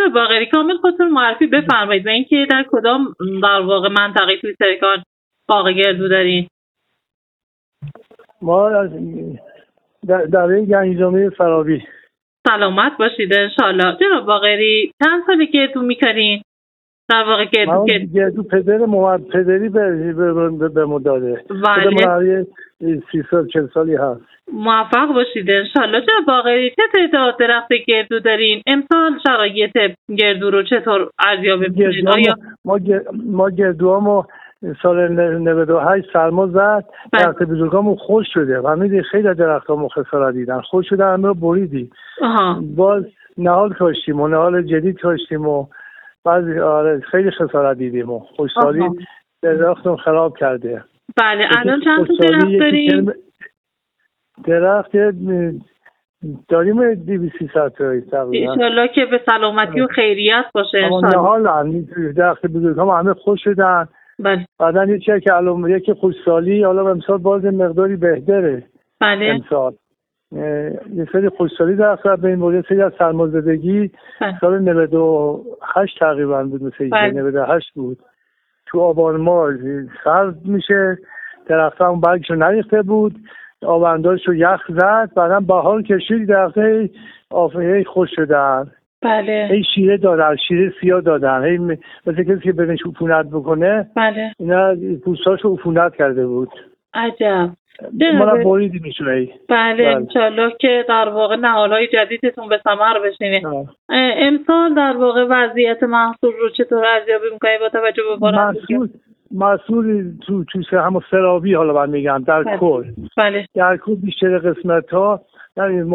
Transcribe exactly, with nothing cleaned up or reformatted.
جناب باقری کامل خودتون معرفی بفرمایید و اینکه در کدام در واقع منطقه توی سرکان باغ گردو دارین؟ ما از دره گنجنامه فرابی. سلامت باشید انشالله. جناب باقری چند سالی گردو میکنین؟ در واقع گردو که گردو پدر محمد پدری به به به مداده. بله. سی سال چهل سالی هست. موفق باشید انشالله. جناب باقری چه تعداد درخت گردو دارین؟ امسال شرایط گردو رو چطور ارزیابی می‌کنید؟ آیا ما ما گردوامو سال نود و هشت سرما زد، درخت بزرگامون خوش شده. همین خیلی از درختامون خسارت دیدن. خوش شده همه رو بریدیم. باز نهال کاشتیم و نهال جدید کاشتیم و بعضی آره خیلی خسارت دیدیم و خوشسالی درختم خراب کرده. بله الان چند تا درخت داریم؟ درخت داریم دویست سیصد تایی تقریبا. انشالله که به سلامتی و خیریت باشه انشالله. نهال هم درخت بزرگام همه خوش شدن. بله. بعدن یه چیه که الان یکی خوشسالی حالا امسال باز مقداری بهتره. بله. امسال یه سری خوشسالی درخت به این بود، یه سری از سرمازدگی سال نود و هشت تقریبا بود، مثل نود و هشت بود. تو آبان ماه سرد میشه، درخت هم برگشو نریخته بود، آبنداشو یخ زد، بعدم بهار کشید درخته آفهی خوش شدن. بله. هی شیره دادن، شیره سیاه دادن، هی مثل کسی که بینش عفونت بکنه. بله. اینا پوستاشو عفونت کرده بود. عجب. ما را بریدی میشونه. بله انشالله که در واقع نهالهای جدیدتون به ثمر بشینه. امسال در واقع وضعیت محصول رو چطور ارزیابی میکنید با توجه به باران؟ محصول محصول تو تو همون سرابی حالا من میگم در کل. بله. در کل بیشتر قسمت ها